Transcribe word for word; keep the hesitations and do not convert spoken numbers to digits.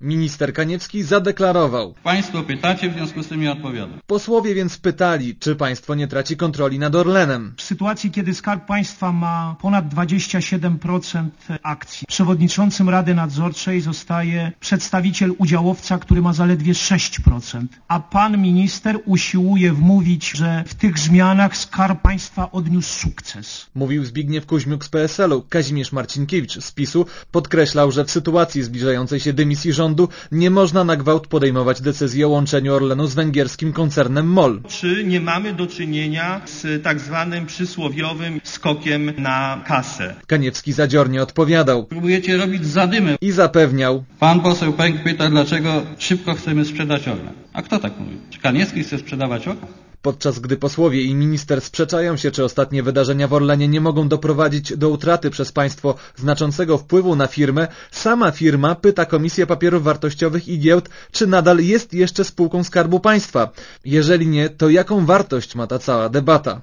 Minister Kaniewski zadeklarował: Państwo pytacie, w związku z tym ja odpowiadam. Posłowie więc pytali, czy państwo nie traci kontroli nad Orlenem. W sytuacji, kiedy Skarb Państwa ma ponad dwadzieścia siedem procent akcji, przewodniczącym Rady Nadzorczej zostaje przedstawiciel udziałowca, który ma zaledwie sześć procent. A pan minister usiłuje wmówić, że w tych zmianach Skarb Państwa odniósł sukces. Mówił Zbigniew Kuźmiuk z P S L u. Kazimierz Marcinkiewicz z PiSu podkreślał, że w sytuacji zbliżającej się dymisji rządu nie można na gwałt podejmować decyzji o łączeniu Orlenu z węgierskim koncernem MOL. Czy nie mamy do czynienia z tak zwanym przysłowiowym skokiem na kasę? Kaniewski zadziornie odpowiadał. Próbujecie robić zadymę. I zapewniał. Pan poseł Pęk pyta, dlaczego szybko chcemy sprzedać Orlen. A kto tak mówi? Czy Kaniewski chce sprzedawać Orlen? Podczas gdy posłowie i minister sprzeczają się, czy ostatnie wydarzenia w Orlenie nie mogą doprowadzić do utraty przez państwo znaczącego wpływu na firmę, sama firma pyta Komisję Papierów Wartościowych i Giełd, czy nadal jest jeszcze spółką Skarbu Państwa. Jeżeli nie, to jaką wartość ma ta cała debata?